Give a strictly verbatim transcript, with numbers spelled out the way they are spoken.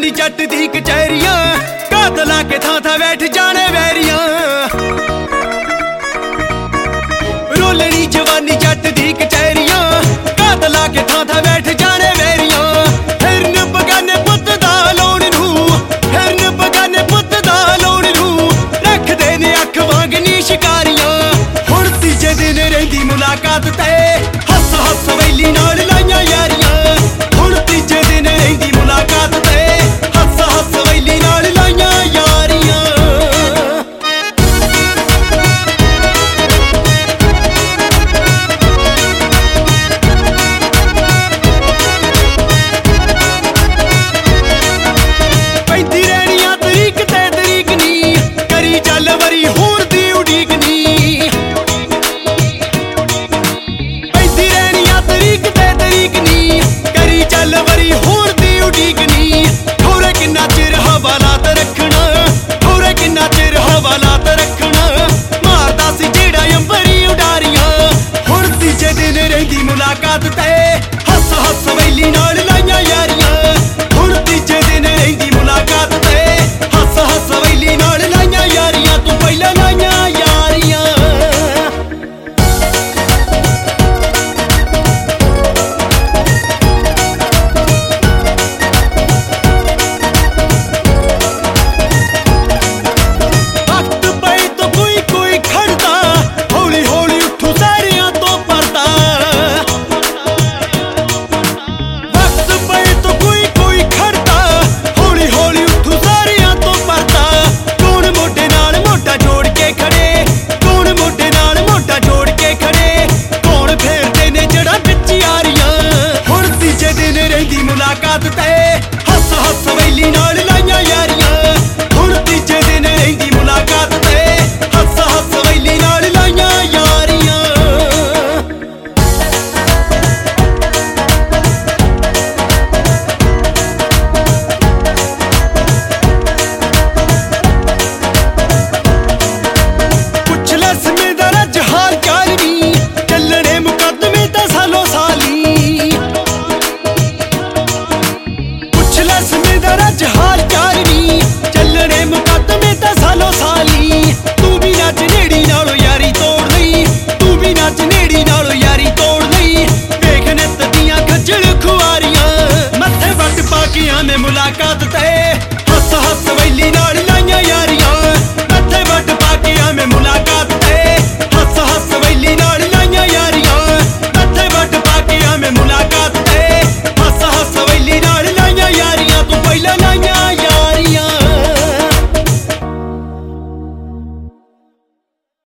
जवानी जट दी कचहरियां कातला के थां थां बैठ जाने वैरियां। रोलनी जवानी जट दी कचहरियां कातला के थां थां बैठ जाने वैरियां। हिरन बगाने पुत दा लोण नूं, हिरन बगाने पुत दा लोण नूं रखदे ने अख वांगनी शिकारियां। हुण तीजे दिन रहिंदी मुलाकात ते हस हस वैली नाल लाइयां यारियां। हुण तीजे दिन रहिंदी मुलाकात ते हस हस वैली नाल लाइयां यारियां। पैंदी रहनियां तरीक ते तरीक नी करी चल वरी होर दी उडीक नी। पैंदी रहनियां तरीक ते तरीक नी करी चल वरी होर दी उडीक नी। होरे किन्ना चिर हवालात रखना, होरे किन्ना चिर हवालात रखना मारदा सी जेड़ा अंबरी उडारियां। हुण तीजे दिन रहिंदी मुलाकात ते हस हस वैली नाल लाइयां यारियां। हुण तीजे दिन रहिंदी मुलाकात ते हस हस वैली नाल लाइयां यारियां। तू पहला लाइयां यारियां। वक्त पे तो कोई कोई खड़दा हौली हौली उठू सारियां तो परदा। वक्त पे तो कोई कोई खड़दा हौली हौली उठू सारियां तो परदा। कौन मोढे नाल मोढा जोड़ के खड़े, कौन मोढे नाल मोढा जोड़ के खड़े, कौन फेरदे ने जड़ा बिच यारियां। हुण तीजे दिन रहिंदी मुलाकात ते हस हस वैली नाल लाइयां यारियां। हुण तीजे दिन रहिंदी मुलाकात ते हस हस वैली नाल लाइयां यारियां। पुछ ले समें दा रज हाल चाल नी चलने मुकदमे ता सालो साली। पुछ ले समें दा रज हाल चाल नी चलने मुकदमे ता सालो साली। तू भी नच नेड़ी नालों यारी तोड़ लई, तू भी नच नेड़ी नालों यारी तोड़ लई। वेख नित दियां खज्जल खुआरियां मत्थे वट पा के आने मुलाकात ते हस हस वैली नाल लाइयां यारियां। मत्थे वट पा के आने मुलाकात ते हस हस वैली नाल लाइयां यारियां। मत्थे वट पा के आने मुलाकात